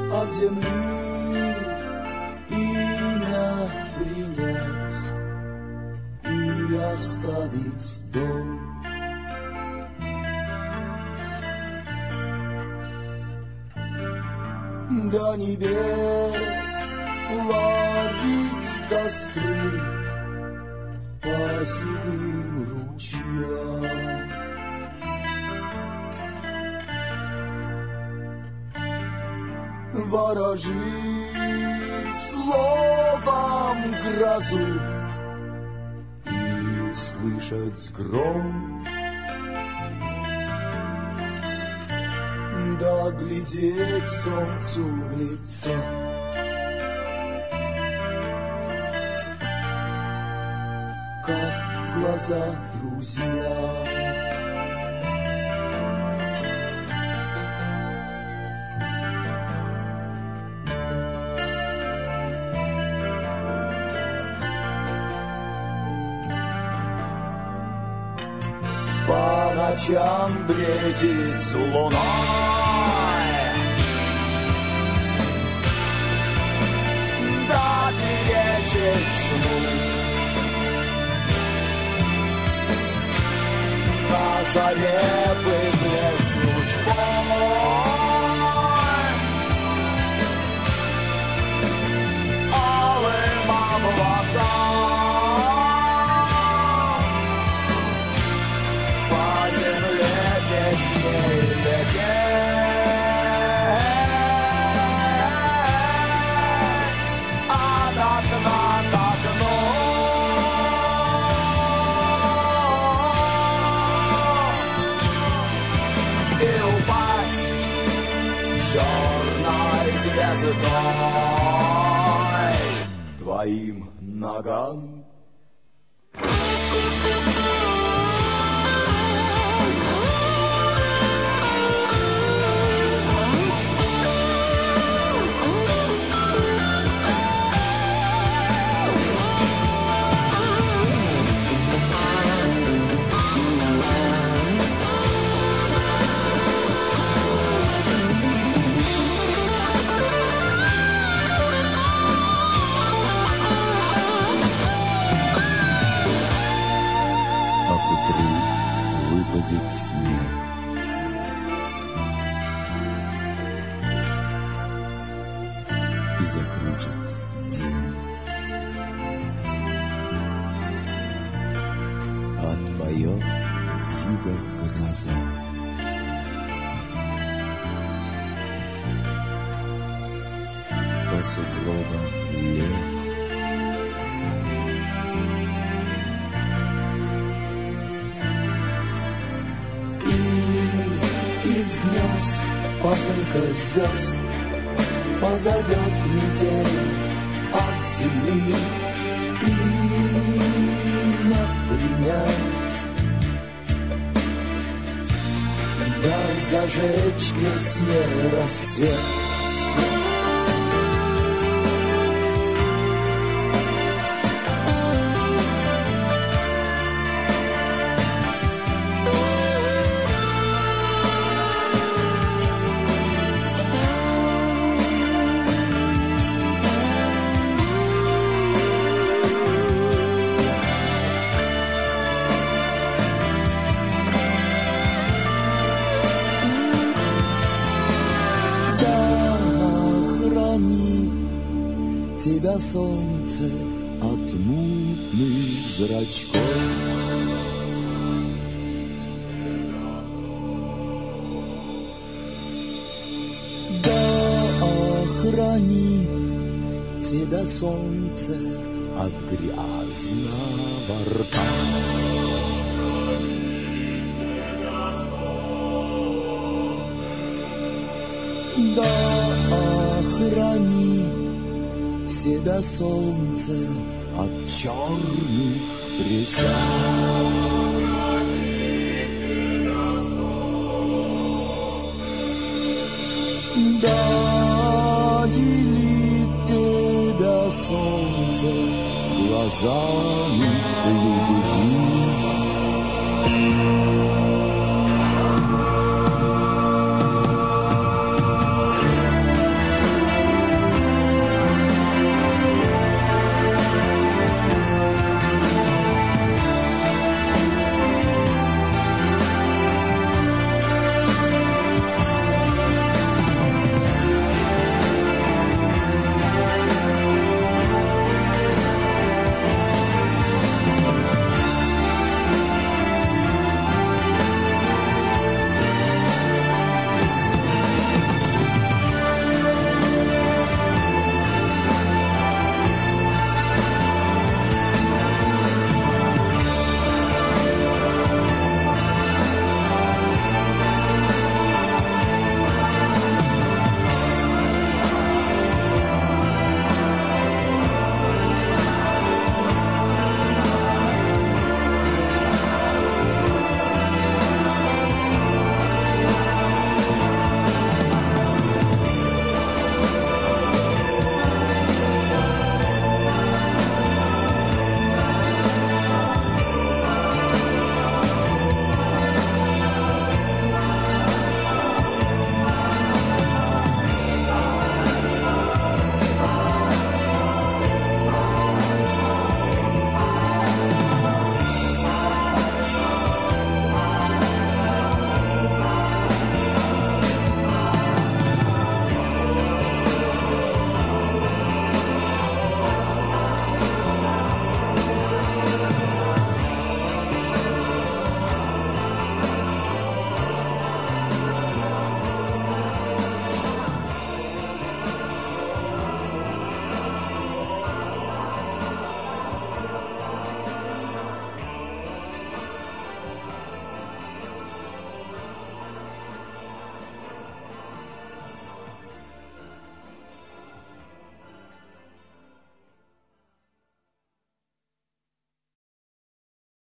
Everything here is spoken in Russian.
от земли имя принять и оставить дом. До небес ладить костры по седым ручьям. Ворожить словом грозу и услышать гром, да глядеть солнцу в лицо. Как в глаза друзья. По ночам бредит с луной, да перечит сну. На заре выплеснут бой алым облакам. Песней лететь, от окна к окну. И упасть черной звездой к твоим ногам. Выпадет снег, и закружит день. Отпоет вьюга гроза. По сугробам лет. Из гнезд пасынка звезд позовет метель от земли. Имя принять, дай зажечь к весне рассвет. Тебя солнце от мутных зрачков. Да охранит тебя солнце от грязного рта. Да охранит тебя солнце от черных присяг. Да делит тебя солнце глазами любви.